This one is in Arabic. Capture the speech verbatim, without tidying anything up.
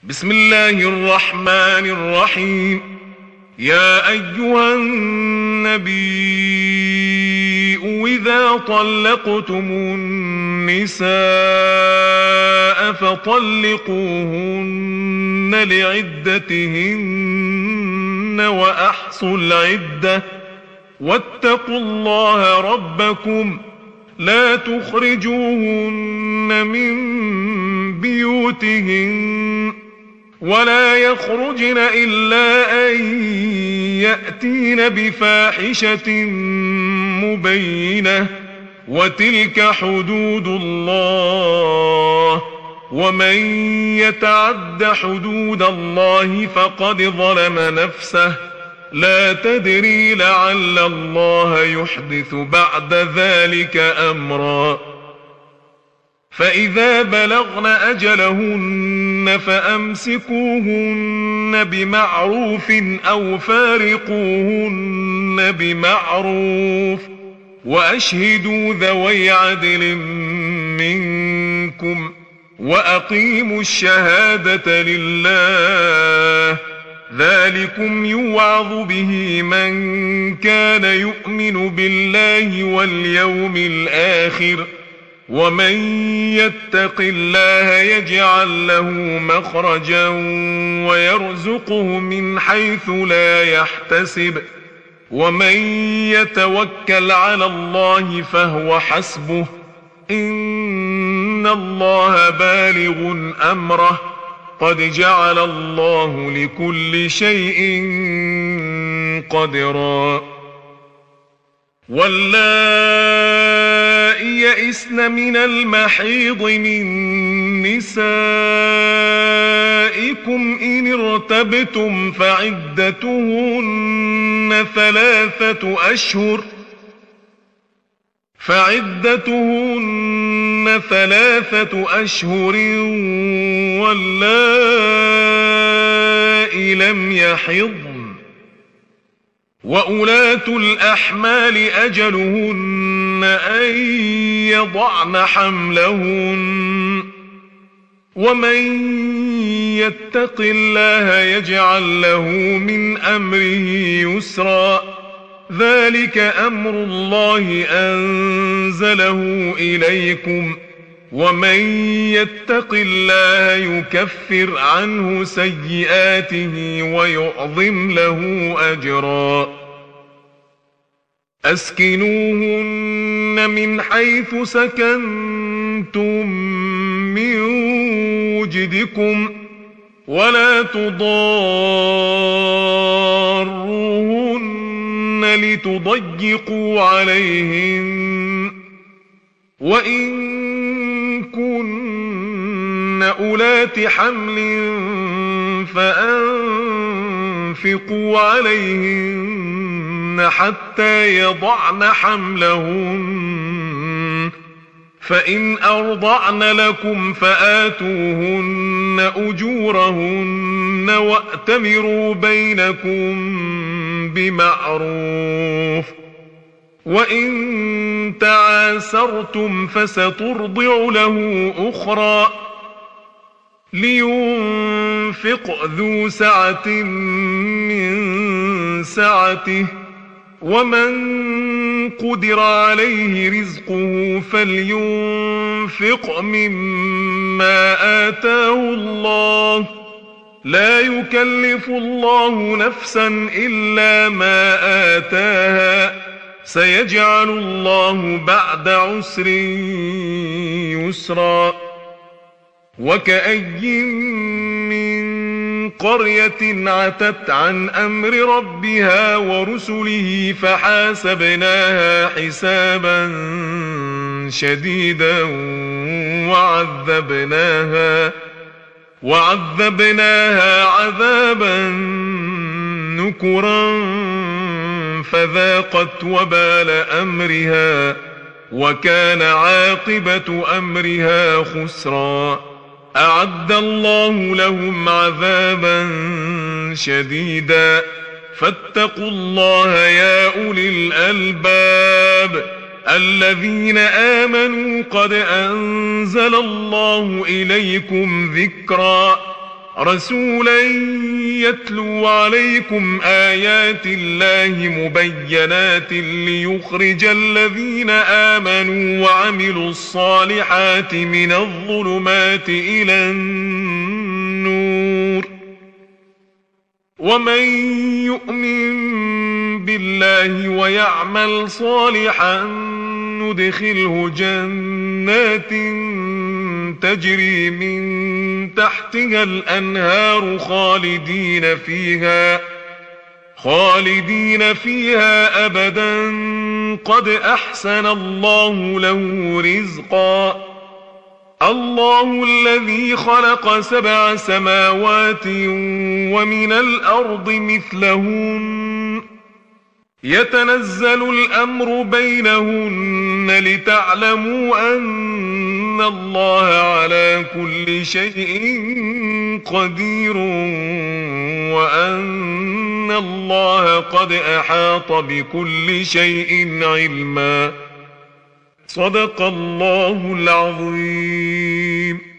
بسم الله الرحمن الرحيم. يا أيها النبي إذا طلقتم النساء فطلقوهن لعدتهن وأحصوا العدة واتقوا الله ربكم لا تخرجوهن من بيوتهن ولا يخرجن إلا أن يأتين بفاحشة مبينة وتلك حدود الله ومن يتعد حدود الله فقد ظلم نفسه لا تدري لعل الله يحدث بعد ذلك أمرا. فإذا بلغن أجلهن فأمسكوهن بمعروف أو فارقوهن بمعروف وأشهدوا ذوي عدل منكم وأقيموا الشهادة لله ذلكم يوعظ به من كان يؤمن بالله واليوم الآخر ومن يتق الله يجعل له مخرجا ويرزقه من حيث لا يحتسب ومن يتوكل على الله فهو حسبه إن الله بالغ أمره قد جعل الله لكل شيء قدرا. واللائي يئسن من المحيض من نسائكم إن ارتبتم فعدتهن ثلاثة أشهر فعدتهن ثلاثة أشهر واللائي لم يحضن وأولاة الأحمال أجلهن أن يضعن حملهن ومن يتق الله يجعل له من أمره يسرا ذلك أمر الله أنزله إليكم ومن يتق الله يكفر عنه سيئاته ويعظم له أجرا. أسكنوهن من حيث سكنتم من وجدكم ولا تضاروهن لتضيقوا عليهن وإن كن أولات حمل فأنفقوا عليهن حتى يضعن حملهن فإن أرضعن لكم فآتوهن أجورهن وأتمروا بينكم بمعروف وإن تعاسرتم فسترضع له أخرى لينفق ذو سعة من سعته ومن قدر عليه رزقه فلينفق مما آتاه الله لا يكلف الله نفسا إلا ما آتاها سيجعل الله بعد عسر يسرا. وكأي من قرية عتت عن أمر ربها ورسله فحاسبناها حسابا شديدا وعذبناها وعذبناها عذابا نكرا فذاقت وبال أمرها وكان عاقبة أمرها خسرا. أعد الله لهم عذابا شديدا فاتقوا الله يا أولي الألباب الذين آمنوا قد أنزل الله إليكم ذكرا رسولا يتلو عليكم آيات الله مبينات ليخرج الذين آمنوا وعملوا الصالحات من الظلمات إلى النور ومن يؤمن بالله ويعمل صالحا ندخله جنات تجري من تحتها الأنهار خالدين فيها خالدين فيها أبدا قد أحسن الله له رزقا الله الذي خلق سبع سماوات ومن الأرض مثلهن يتنزل الأمر بينهن لتعلموا أن الله على كل شيء قدير وأن الله قد أحاط بكل شيء علما صدق الله العظيم.